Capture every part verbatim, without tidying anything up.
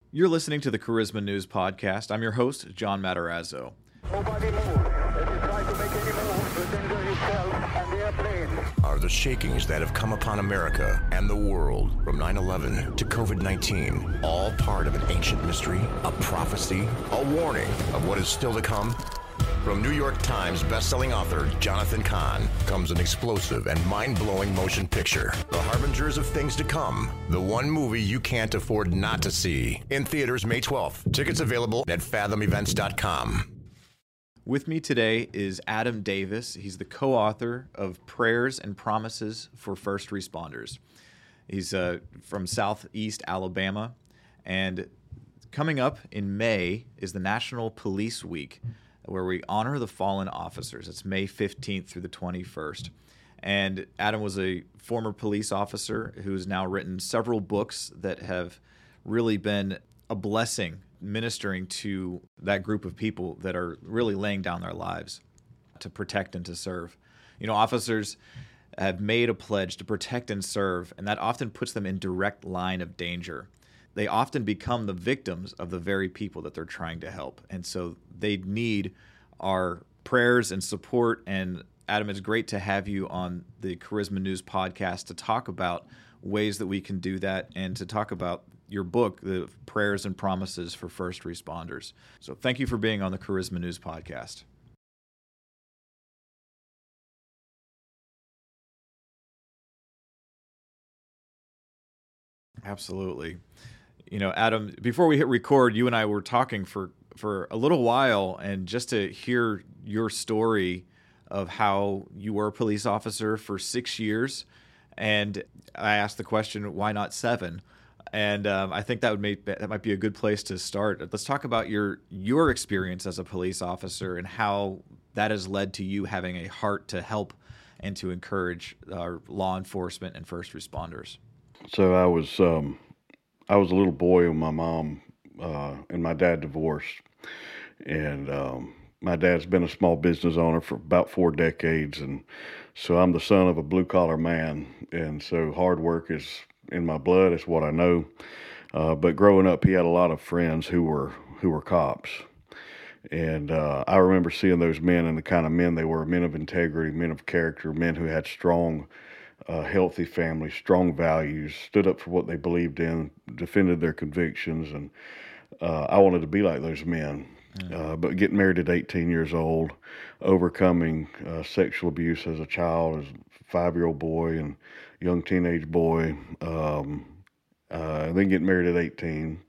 You're listening to the Charisma News Podcast. I'm your host, John Matarazzo. Nobody move. If you try to make any move, you danger yourself and the airplane. Are the shakings that have come upon America and the world from nine eleven to covid nineteen all part of an ancient mystery, a prophecy, a warning of what is still to come? From New York Times bestselling author Jonathan Cahn comes an explosive and mind-blowing motion picture, The Harbingers of Things to Come, the one movie you can't afford not to see. In theaters May twelfth. Tickets available at fathom events dot com. With me today is Adam Davis. He's the co-author of Prayers and Promises for First Responders. He's uh, from Southeast Alabama, and coming up in May is the National Police Week, where we honor the fallen officers. It's May fifteenth through the twenty-first. And Adam was a former police officer who's now written several books that have really been a blessing, ministering to that group of people that are really laying down their lives to protect and to serve. You know, officers have made a pledge to protect and serve, and that often puts them in direct line of danger. They often become the victims of the very people that they're trying to help. And so they need our prayers and support. And Adam, it's great to have you on the Charisma News Podcast to talk about ways that we can do that and to talk about your book, the Prayers and Promises for First Responders. So thank you for being on the Charisma News Podcast. Absolutely. You know, Adam, before we hit record, you and I were talking for, for a little while, and just to hear your story of how you were a police officer for six years, and I asked the question, why not seven? And um, I think that would make that might be a good place to start. Let's talk about your your experience as a police officer and how that has led to you having a heart to help and to encourage our law enforcement and first responders. So I was um, I was a little boy when my mom uh, and my dad divorced, and um, my dad's been a small business owner for about four decades, and so I'm the son of a blue collar man, and so hard work is in my blood. It's what I know. Uh, but growing up, he had a lot of friends who were who were cops, and uh, I remember seeing those men and the kind of men they were: men of integrity, men of character, men who had strong, uh, healthy families, strong values, stood up for what they believed in, defended their convictions, and uh, I wanted to be like those men. Mm. Uh, but getting married at eighteen years old, overcoming uh, sexual abuse as a child, as a five-year-old boy and young teenage boy, um, uh, and then getting married at eighteen.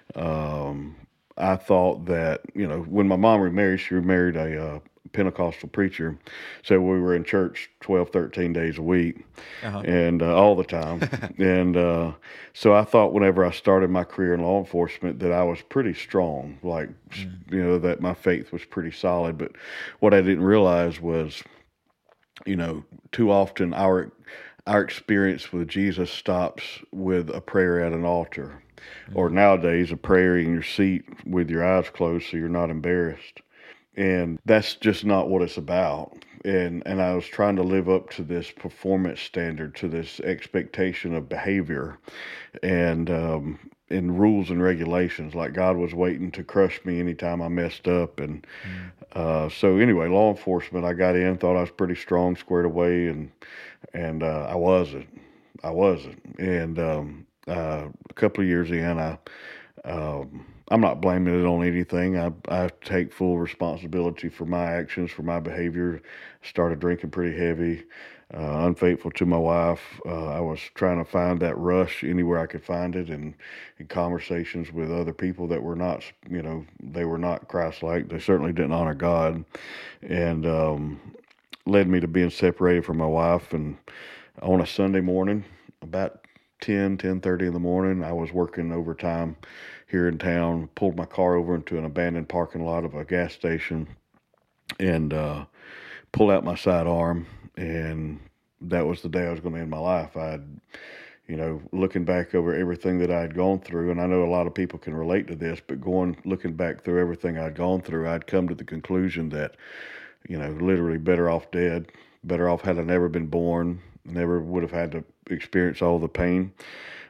Um, I thought that, you know, when my mom remarried, she remarried a uh, Pentecostal preacher, so we were in church twelve, thirteen days a week, uh-huh. and uh, all the time. and uh, so I thought whenever I started my career in law enforcement that I was pretty strong, like, mm. you know, that my faith was pretty solid. But what I didn't realize was, you know, too often our our experience with Jesus stops with a prayer at an altar, mm. or nowadays a prayer in your seat with your eyes closed so you're not embarrassed. And that's just not what it's about. And and I was trying to live up to this performance standard, to this expectation of behavior and um, and rules and regulations, like God was waiting to crush me anytime I messed up. And mm. uh, so anyway, law enforcement, I got in, thought I was pretty strong, squared away, and and uh, I wasn't. I wasn't. And um, uh, a couple of years in, I... Um, I'm not blaming it on anything. I, I take full responsibility for my actions, for my behavior. Started drinking pretty heavy, uh, unfaithful to my wife. Uh, I was trying to find that rush anywhere I could find it, and in conversations with other people that were not, you know, they were not Christ-like. They certainly didn't honor God, and um, led me to being separated from my wife. And on a Sunday morning, about ten, ten thirty in the morning, I was working overtime here in town, pulled my car over into an abandoned parking lot of a gas station, and uh, pulled out my sidearm, and that was the day I was going to end my life. I'd, you know, looking back over everything that I had gone through, and I know a lot of people can relate to this, but going, looking back through everything I'd gone through, I'd come to the conclusion that, you know, literally better off dead, better off had I never been born, never would have had to experience all the pain.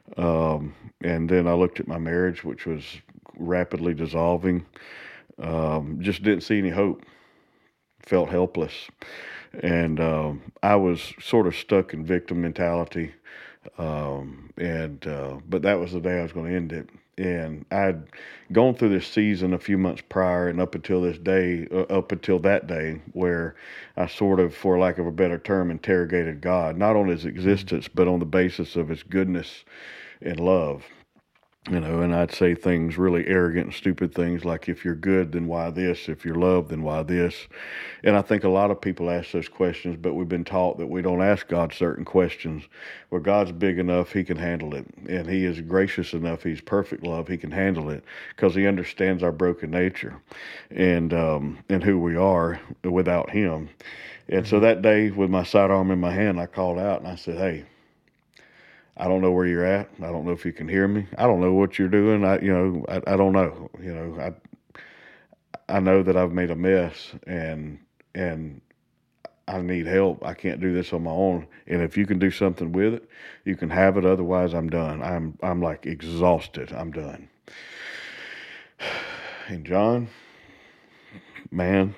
Um, and then I looked at my marriage, which was rapidly dissolving. Um, just didn't see any hope. Felt helpless. And um, I was sort of stuck in victim mentality. Um, and uh, but that was the day I was going to end it. And I'd gone through this season a few months prior, and up until this day, uh, up until that day, where I sort of, for lack of a better term, interrogated God, not on his existence, but on the basis of his goodness and love. You know, and I'd say things really arrogant and stupid things like, if you're good, then why this? If you're loved, then why this? And I think a lot of people ask those questions, but we've been taught that we don't ask God certain questions. Well, God's big enough, he can handle it. And he is gracious enough, he's perfect love, he can handle it because he understands our broken nature and, um, and who we are without him. And so that day with my sidearm in my hand, I called out and I said, hey, I don't know where you're at. I don't know if you can hear me. I don't know what you're doing. I, you know, I, I don't know. You know, I, I know that I've made a mess, and and I need help. I can't do this on my own. And if you can do something with it, you can have it. Otherwise, I'm done. I'm I'm like exhausted. I'm done. And John, man,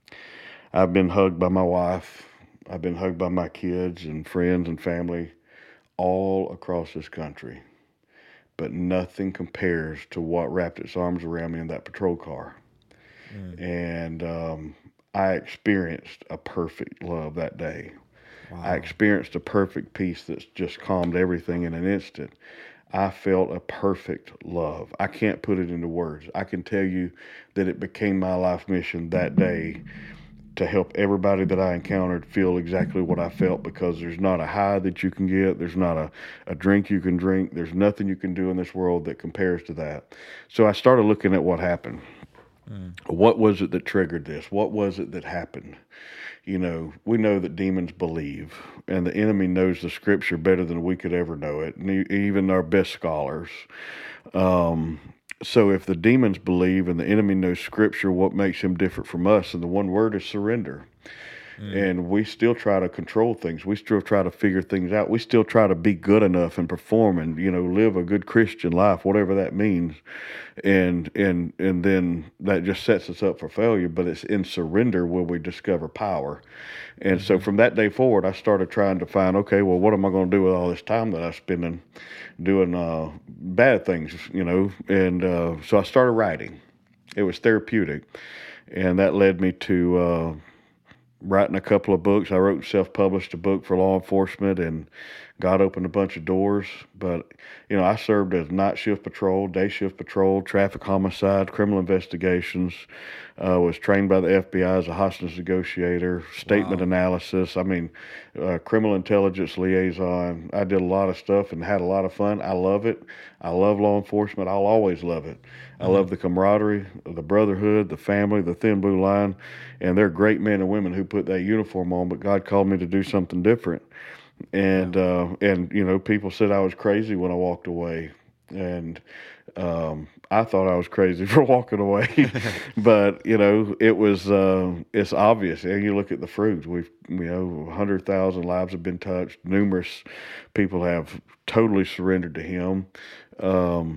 I've been hugged by my wife. I've been hugged by my kids and friends and family all across this country, but nothing compares to what wrapped its arms around me in that patrol car. Mm. And um, I experienced a perfect love that day. Wow. I experienced a perfect peace that's just calmed everything in an instant. I felt a perfect love. I can't put it into words. I can tell you that it became my life mission that day to help everybody that I encountered feel exactly what I felt, because there's not a high that you can get. There's not a, a drink you can drink. There's nothing you can do in this world that compares to that. So I started looking at what happened. Mm. What was it that triggered this? What was it that happened? You know, we know that demons believe, and the enemy knows the scripture better than we could ever know it, and even our best scholars. Um, So if the demons believe and the enemy knows scripture, what makes him different from us? And the one word is surrender. Mm. And we still try to control things. We still try to figure things out. We still try to be good enough and perform and, you know, live a good Christian life, whatever that means. And and and then that just sets us up for failure. But it's in surrender where we discover power. And mm-hmm. so from that day forward, I started trying to find, okay, well, what am I going to do with all this time that I'm spending doing uh, bad things, you know? And uh, so I started writing. It was therapeutic. And that led me to uh, writing a couple of books. I wrote and self-published a book for law enforcement, and God opened a bunch of doors. But, you know, I served as night shift patrol, day shift patrol, traffic homicide, criminal investigations, uh, was trained by the F B I as a hostage negotiator, statement wow. analysis. I mean, uh, criminal intelligence liaison. I did a lot of stuff and had a lot of fun. I love it. I love law enforcement. I'll always love it. I love the camaraderie, the brotherhood, the family, the thin blue line, and they're great men and women who put that uniform on, but God called me to do something different. And, uh, and you know, people said I was crazy when I walked away, and um, I thought I was crazy for walking away, but, you know, it was, uh, it's obvious. And you look at the fruits. We've, you know, one hundred thousand lives have been touched. Numerous people have totally surrendered to Him. Um,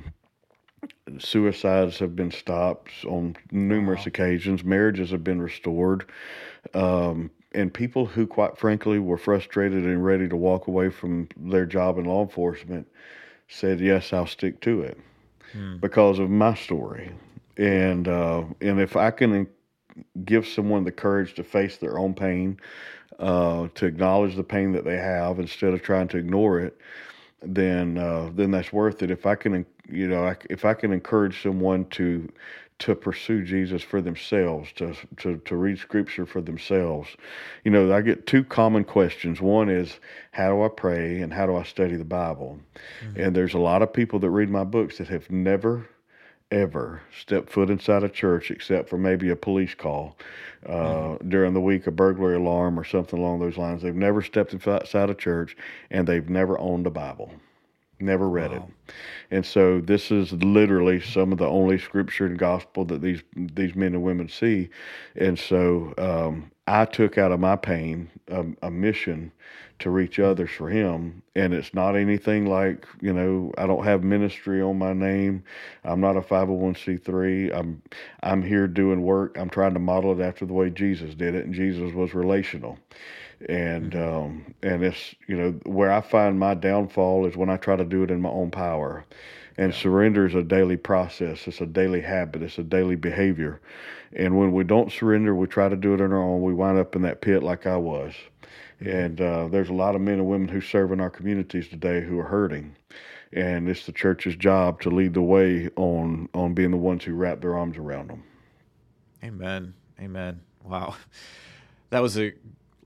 Suicides have been stopped on numerous wow. occasions. Marriages have been restored. Um, and people who, quite frankly, were frustrated and ready to walk away from their job in law enforcement said, yes, I'll stick to it hmm. because of my story. And, uh, and if I can give someone the courage to face their own pain, uh, to acknowledge the pain that they have instead of trying to ignore it, then uh, then that's worth it. If I can, you know, if I can encourage someone to to pursue Jesus for themselves, to to to read Scripture for themselves, you know, I get two common questions. One is, how do I pray, and how do I study the Bible? Mm-hmm. And there's a lot of people that read my books that have never, ever stepped foot inside a church except for maybe a police call uh, mm-hmm. during the week, a burglary alarm or something along those lines. They've never stepped inside a church, and they've never owned a Bible, never read wow. it. And so this is literally some of the only scripture and gospel that these these men and women see. And so um, I took out of my pain a, a mission to reach others for him. And it's not anything like, you know, I don't have ministry on my name. I'm not a five oh one c three. I'm I'm here doing work. I'm trying to model it after the way Jesus did it, and Jesus was relational. And um, and it's, you know, where I find my downfall is when I try to do it in my own power. And yeah. surrender is a daily process. It's a daily habit. It's a daily behavior. And when we don't surrender, we try to do it on our own. We wind up in that pit like I was. And uh, there's a lot of men and women who serve in our communities today who are hurting. And it's the church's job to lead the way on on being the ones who wrap their arms around them. Amen. Amen. Wow. That was a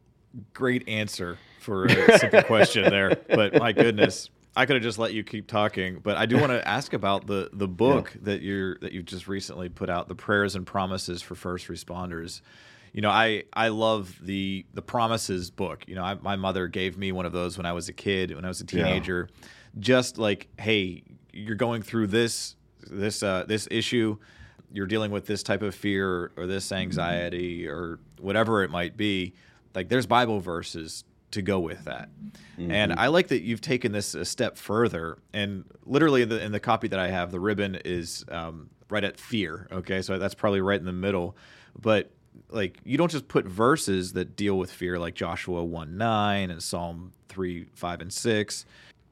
great answer for a simple question there. But my goodness, I could have just let you keep talking. But I do want to ask about the the book yeah. that you're that you just recently put out, the Prayers and Promises for First Responders. You know, I, I love the the Promises book. You know, I, my mother gave me one of those when I was a kid, when I was a teenager. Yeah. Just like, hey, you're going through this this uh, this issue, you're dealing with this type of fear or, or this anxiety or whatever it might be. Like, there's Bible verses to go with that. Mm-hmm. And I like that you've taken this a step further. And literally in the, in the copy that I have, the ribbon is um, right at fear. Okay, so that's probably right in the middle. But like, you don't just put verses that deal with fear, like Joshua one nine and Psalm three, five, and six,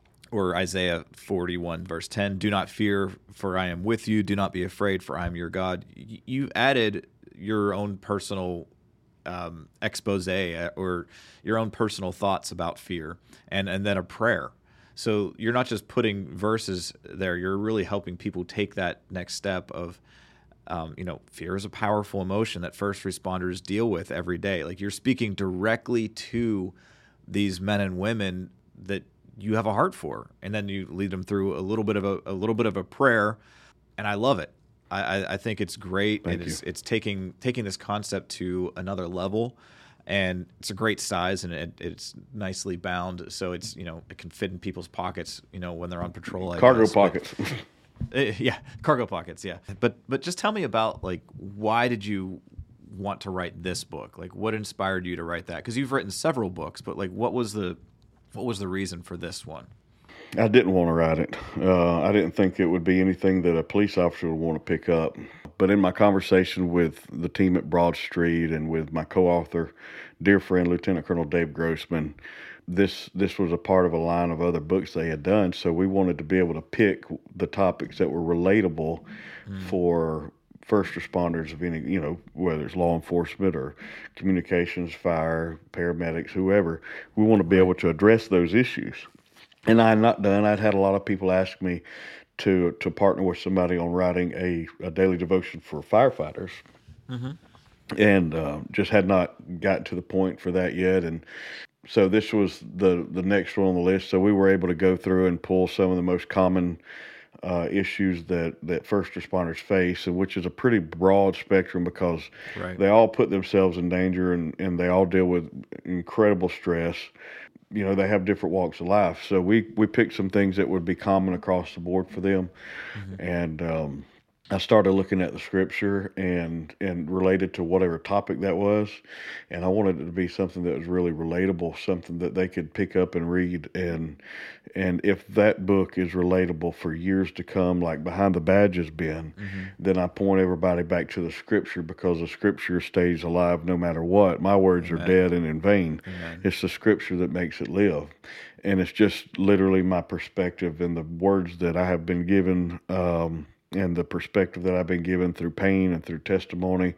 or Isaiah forty-one, verse ten. Do not fear, for I am with you. Do not be afraid, for I am your God. You added your own personal um, expose or your own personal thoughts about fear, and, and then a prayer. So you're not just putting verses there. You're really helping people take that next step of, Um, you know, fear is a powerful emotion that first responders deal with every day. Like, you're speaking directly to these men and women that you have a heart for, and then you lead them through a little bit of a, a little bit of a prayer, and I love it. I, I, I think it's great, Thank and you. it's it's taking taking this concept to another level, and it's a great size, and it, it's nicely bound, so it's, you know, it can fit in people's pockets, you know, when they're on patrol. I Cargo guess. pockets. But, Uh, yeah, cargo pockets, yeah. But but just tell me about, like, why did you want to write this book? Like, what inspired you to write that? Because you've written several books, but like, what was the what was the reason for this one? I didn't want to write it. Uh, I didn't think it would be anything that a police officer would want to pick up. But in my conversation with the team at Broad Street and with my co-author, dear friend, Lieutenant Colonel Dave Grossman, this this was a part of a line of other books they had done. So we wanted to be able to pick the topics that were relatable mm. for first responders of any, you know, whether it's law enforcement or communications, fire, paramedics, whoever. We want to be able to address those issues. And I had not done. I'd had a lot of people ask me to to partner with somebody on writing a, a daily devotion for firefighters. Mm-hmm. And uh, just had not gotten to the point for that yet. And so this was the, the next one on the list. So we were able to go through and pull some of the most common uh, issues that, that first responders face, and which is a pretty broad spectrum because right. they all put themselves in danger and, and they all deal with incredible stress. You know, they have different walks of life. So we, we picked some things that would be common across the board for them. Mm-hmm. And um, I started looking at the scripture and and related to whatever topic that was, and I wanted it to be something that was really relatable, something that they could pick up and read, and and if that book is relatable for years to come, like Behind the Badge has been, mm-hmm. then I point everybody back to the scripture, because the scripture stays alive no matter what. My words Amen. Are dead and in vain. Amen. It's the scripture that makes it live. And it's just literally my perspective and the words that I have been given, um, and the perspective that I've been given through pain and through testimony,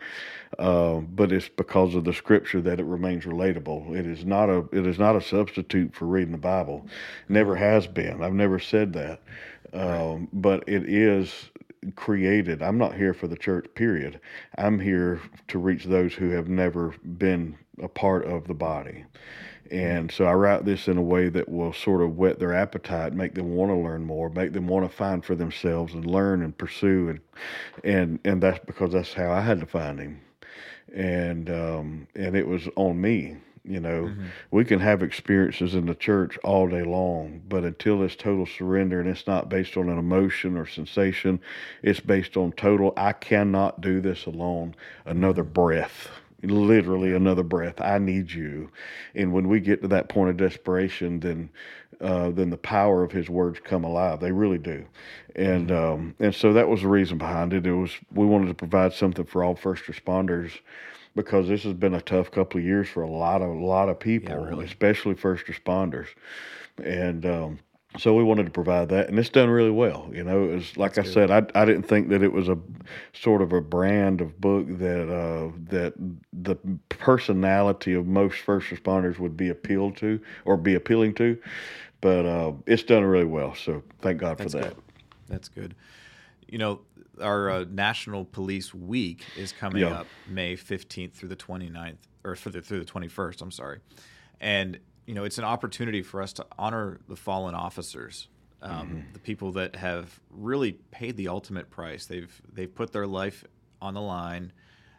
uh, but it's because of the scripture that it remains relatable. It is not a it is not a substitute for reading the Bible. Never has been. I've never said that, um, but it is created. I'm not here for the church, period. I'm here to reach those who have never been a part of the body. And so I write this in a way that will sort of whet their appetite, make them want to learn more, make them want to find for themselves and learn and pursue. And and, and that's because that's how I had to find him. And um, and it was on me. You know, mm-hmm. we can have experiences in the church all day long, but until it's total surrender and it's not based on an emotion or sensation, it's based on total, I cannot do this alone, another breath. literally another breath. I need you. And when we get to that point of desperation, then uh, then the power of his words come alive. They really do. And um, and so that was the reason behind it. It was we wanted to provide something for all first responders, because this has been a tough couple of years for a lot of a lot of people, Yeah, really. especially first responders. And um, so we wanted to provide that, and it's done really well. You know, it was like I good. said, I I didn't think that it was a sort of a brand of book that uh, that the personality of most first responders would be appealed to or be appealing to, but uh, it's done really well. So thank God That's for that. good. That's good. You know, our uh, National Police Week is coming Yeah. up May fifteenth through the twenty-ninth, or for the, through the twenty-first, I'm sorry. And, you know, it's an opportunity for us to honor the fallen officers, um, Mm-hmm. the people that have really paid the ultimate price. They've they've put their life on the line,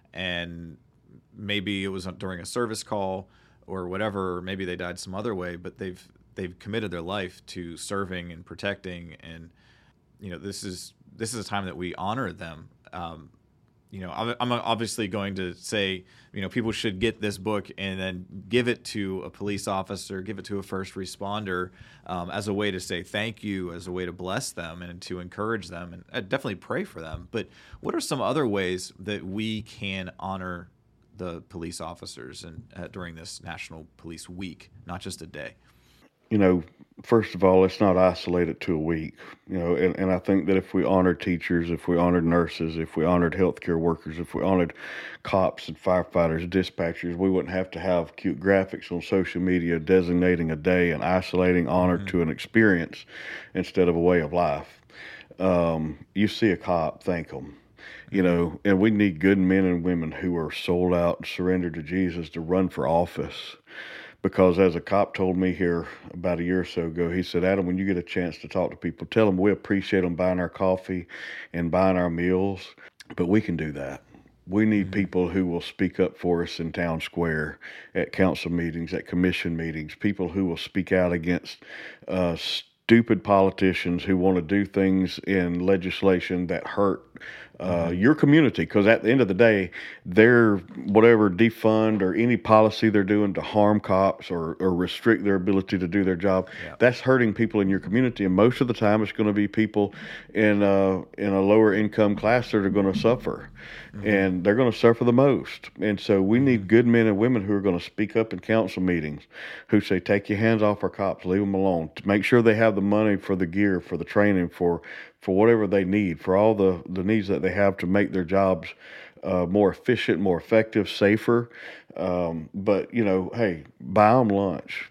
and maybe it was during a service call or whatever, or maybe they died some other way, but they've they've committed their life to serving and protecting. And you know, this is this is a time that we honor them. Um, you know, I'm I'm obviously going to say, you know, people should get this book and then give it to a police officer, give it to a first responder, um, as a way to say thank you, as a way to bless them and to encourage them, and uh, definitely pray for them. But what are some other ways that we can honor the police officers and uh, during this National Police Week, not just a day? You know, first of all, let's not isolate it to a week. You know, and, and I think that if we honored teachers, if we honored nurses, if we honored healthcare workers, if we honored cops and firefighters, dispatchers, we wouldn't have to have cute graphics on social media designating a day and isolating honor Mm-hmm. to an experience instead of a way of life. Um, you see a cop, thank them. You know, and we need good men and women who are sold out and surrendered to Jesus to run for office. Because as a cop told me here about a year or so ago, he said, Adam, when you get a chance to talk to people, tell them we appreciate them buying our coffee and buying our meals, but we can do that. We need people who will speak up for us in town square, at council meetings, at commission meetings, people who will speak out against uh, stupid politicians who want to do things in legislation that hurt uh, your community. Because at the end of the day, they're whatever defund or any policy they're doing to harm cops or, or restrict their ability to do their job, Yeah. that's hurting people in your community. And most of the time, it's going to be people in uh, in a lower income class that are going to suffer. And they're going to suffer the most. And so we need good men and women who are going to speak up in council meetings, who say, take your hands off our cops, leave them alone, to make sure they have the money for the gear, for the training, for for whatever they need, for all the, the needs that they have to make their jobs uh, more efficient, more effective, safer. Um, but, you know, hey, buy them lunch.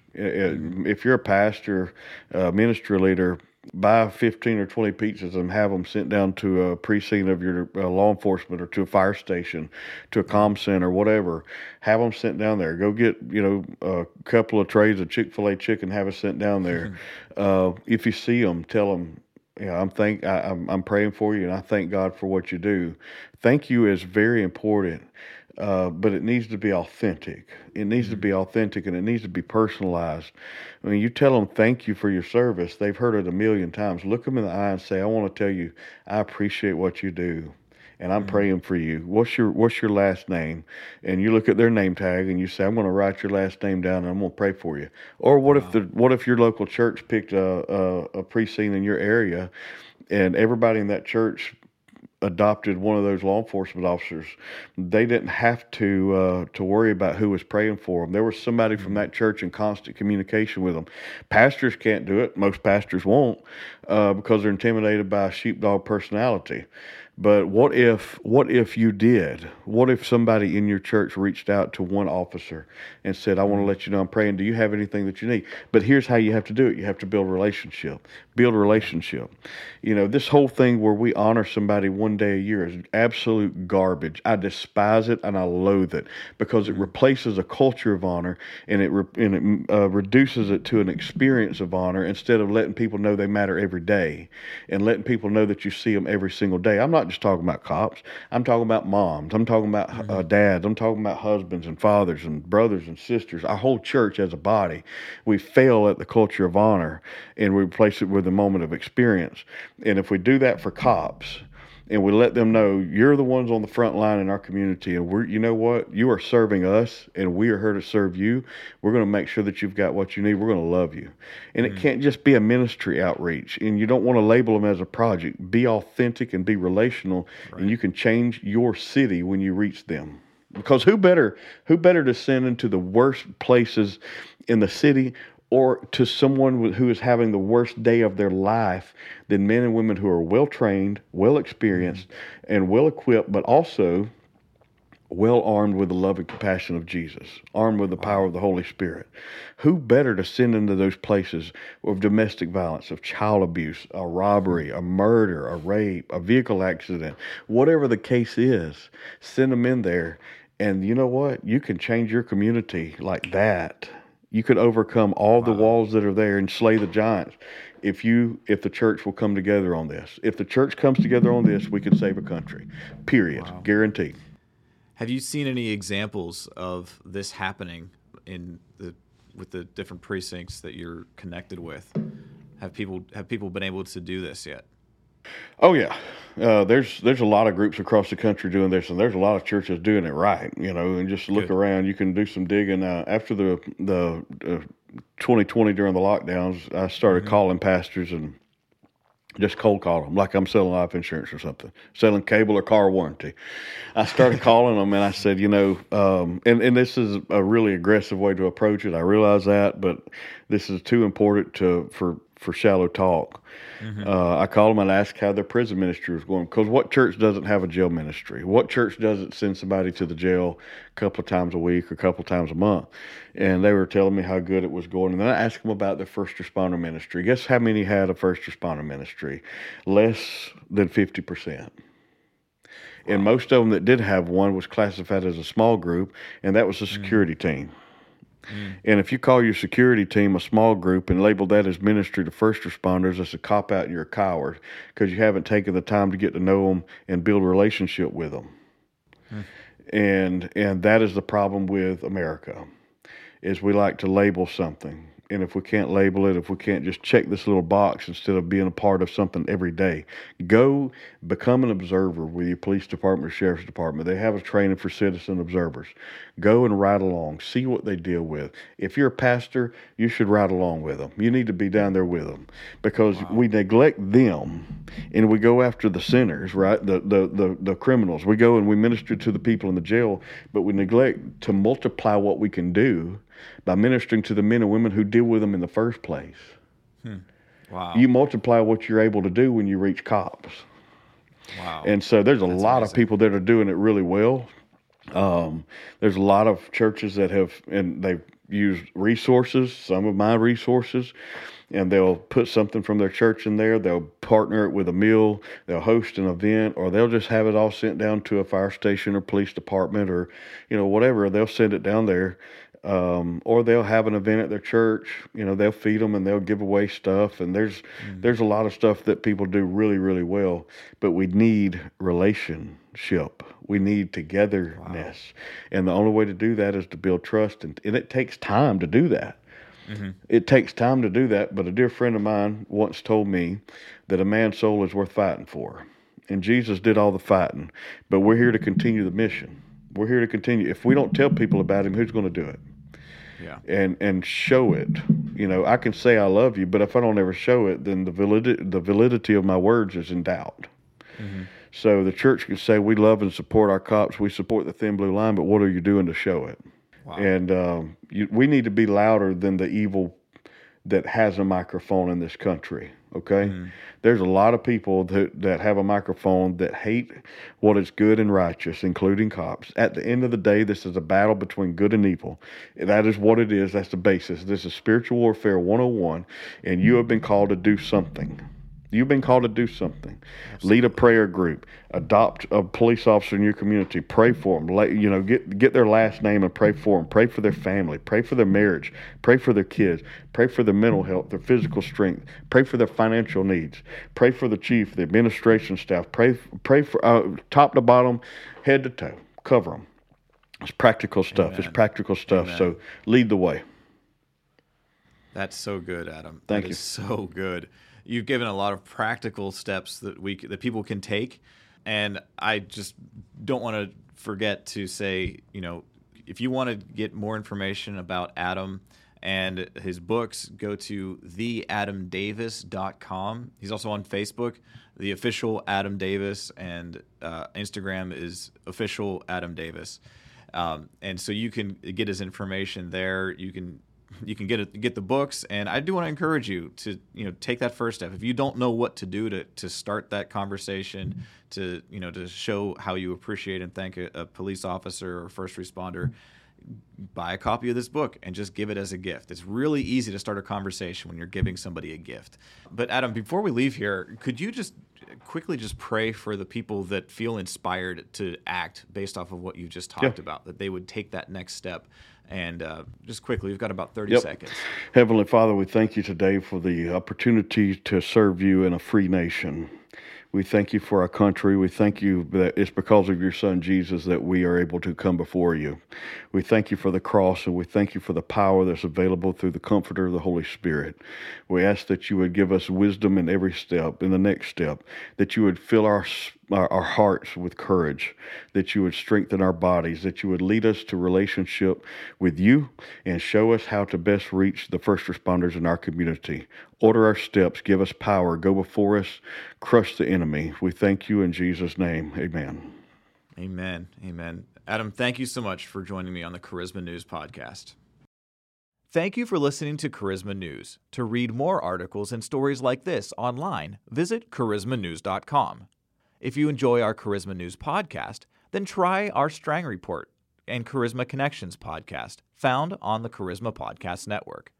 If you're a pastor, uh, ministry leader, buy fifteen or twenty pizzas and have them sent down to a precinct of your uh, law enforcement or to a fire station, to a comm center, whatever. Have them sent down there. Go get, you know, a couple of trays of Chick-fil-A chicken, have it sent down there. uh, if you see them, tell them, yeah, I'm thank I, I'm I'm praying for you, and I thank God for what you do. Thank you is very important, uh, but it needs to be authentic. It needs to be authentic, and it needs to be personalized. When you tell them thank you for your service, they've heard it a million times. Look them in the eye and say, I want to tell you, I appreciate what you do, and I'm praying for you. What's your What's your last name? And you look at their name tag and you say, I'm going to write your last name down and I'm going to pray for you. Or what if the what if your local church picked a, a, a precinct in your area, and everybody in that church adopted one of those law enforcement officers? They didn't have to uh, to worry about who was praying for them. There was somebody from that church in constant communication with them. Pastors can't do it. Most pastors won't uh, because they're intimidated by a sheepdog personality. But what if what if you did? What if somebody in your church reached out to one officer and said, I want to let you know I'm praying. Do you have anything that you need? But here's how you have to do it. You have to build a relationship. Build a relationship. You know, this whole thing where we honor somebody one day a year is absolute garbage. I despise it and I loathe it because it replaces a culture of honor, and it, re- and it uh, reduces it to an experience of honor instead of letting people know they matter every day and letting people know that you see them every single day. I'm not just talking about cops. I'm talking about moms. I'm talking about uh, dads. I'm talking about husbands and fathers and brothers and sisters. Our whole church as a body, we fail at the culture of honor, and we replace it with a moment of experience. And if we do that for cops, and we let them know you're the ones on the front line in our community, and we're, you know what, you are serving us, and we are here to serve you. We're going to make sure that you've got what you need. We're going to love you. And mm-hmm. it can't just be a ministry outreach, and you don't want to label them as a project. Be authentic and be relational, right. and you can change your city when you reach them. Because who better, who better to send into the worst places in the city or to someone who is having the worst day of their life than men and women who are well-trained, well-experienced, and well-equipped, but also well-armed with the love and compassion of Jesus, armed with the power of the Holy Spirit. Who better to send into those places of domestic violence, of child abuse, a robbery, a murder, a rape, a vehicle accident, whatever the case is, send them in there. And you know what? You can change your community like that. You could overcome all wow. the walls that are there and slay the giants if you if the church will come together on this. If the church comes together on this, we can save a country. Period. Wow. Guaranteed. Have you seen any examples of this happening in the with the different precincts that you're connected with? Have people have people been able to do this yet? Oh yeah, uh, there's there's a lot of groups across the country doing this, and there's a lot of churches doing it right. You know, and just look Good. around. You can do some digging. Uh, after the the uh, twenty twenty during the lockdowns, I started mm-hmm. calling pastors and just cold call them like I'm selling life insurance or something, selling cable or car warranty. I started calling them and I said, you know, um, and, and this is a really aggressive way to approach it. I realize that, but this is too important to for, for shallow talk. Mm-hmm. Uh, I called them and asked how their prison ministry was going, because what church doesn't have a jail ministry? What church doesn't send somebody to the jail a couple of times a week or a couple of times a month? And they were telling me how good it was going. And then I asked them about their first responder ministry. Guess how many had a first responder ministry? Less than fifty percent. Wow. And most of them that did have one was classified as a small group, and that was a security mm-hmm. team. Mm. And if you call your security team a small group and label that as ministry to first responders, that's a cop-out and you're a coward because you haven't taken the time to get to know them and build a relationship with them. Mm. And and that is the problem with America, is we like to label something. And if we can't label it, if we can't just check this little box instead of being a part of something every day, go become an observer with your police department or sheriff's department. They have a training for citizen observers. Go and ride along. See what they deal with. If you're a pastor, you should ride along with them. You need to be down there with them, because wow. we neglect them and we go after the sinners, right? The, the, the, the criminals. We go and we minister to the people in the jail, but we neglect to multiply what we can do by ministering to the men and women who deal with them in the first place. Hmm. Wow. You multiply what you're able to do when you reach cops. Wow. And so there's a That's lot amazing. of people that are doing it really well. Um, there's a lot of churches that have, and they've used resources, some of my resources, and they'll put something from their church in there. They'll partner it with a meal. They'll host an event, or they'll just have it all sent down to a fire station or police department or, you know, whatever. They'll send it down there. Um, or they'll have an event at their church. You know, they'll feed them and they'll give away stuff. And there's mm. there's a lot of stuff that people do really, really well. But we need relationship. We need togetherness. Wow. And the only way to do that is to build trust. And, and it takes time to do that. Mm-hmm. It takes time to do that. But a dear friend of mine once told me that a man's soul is worth fighting for. And Jesus did all the fighting. But we're here to continue the mission. We're here to continue. If we don't tell people about him, who's going to do it? Yeah. And and show it. You know, I can say I love you, but if I don't ever show it, then the validity the validity of my words is in doubt. Mm-hmm. So the church can say we love and support our cops, we support the Thin Blue Line, but what are you doing to show it? Wow. And um, you, we need to be louder than the evil that has a microphone in this country. Okay, mm-hmm. There's a lot of people that, that have a microphone that hate what is good and righteous, including cops. At the end of the day, this is a battle between good and evil. That is what it is. That's the basis. This is spiritual warfare one oh one, and you have been called to do something. You've been called to do something. Absolutely. Lead a prayer group. Adopt a police officer in your community. Pray for them. Let, you know, get get their last name and pray for them. Pray for their family. Pray for their marriage. Pray for their kids. Pray for their mental health, their physical strength. Pray for their financial needs. Pray for the chief, the administration staff. Pray pray for uh, top to bottom, head to toe. Cover them. It's practical stuff. Amen. It's practical stuff. Amen. So lead the way. That's so good, Adam. Thank that you. Is so good. You've given a lot of practical steps that we that people can take And I just don't want to forget to say, you know, if you want to get more information about Adam and his books, go to the adam davis dot com. He's also on Facebook, the official Adam Davis, and uh, Instagram is official Adam Davis. Um, and so you can get his information there. You can you can get it, get the books, and I do want to encourage you to you know take that first step. If you don't know what to do to to start that conversation, to you know to show how you appreciate and thank a, a police officer or first responder, buy a copy of this book and just give it as a gift. It's really easy to start a conversation when you're giving somebody a gift. But Adam, before we leave here, could you just quickly just pray for the people that feel inspired to act based off of what you just talked Yeah. about, that they would take that next step? And uh, just quickly, we've got about thirty Yep. seconds. Heavenly Father, we thank you today for the opportunity to serve you in a free nation. We thank you for our country. We thank you that it's because of your son Jesus that we are able to come before you. We thank you for the cross, and we thank you for the power that's available through the Comforter of the Holy Spirit. We ask that you would give us wisdom in every step, in the next step, that you would fill our our, our hearts with courage, that you would strengthen our bodies, that you would lead us to relationship with you and show us how to best reach the first responders in our community. Order our steps, give us power, go before us, crush the enemy. We thank you in Jesus' name. Amen. Amen. Amen. Adam, thank you so much for joining me on the Charisma News podcast. Thank you for listening to Charisma News. To read more articles and stories like this online, visit charisma news dot com. If you enjoy our Charisma News podcast, then try our Strang Report and Charisma Connections podcast, found on the Charisma Podcast Network.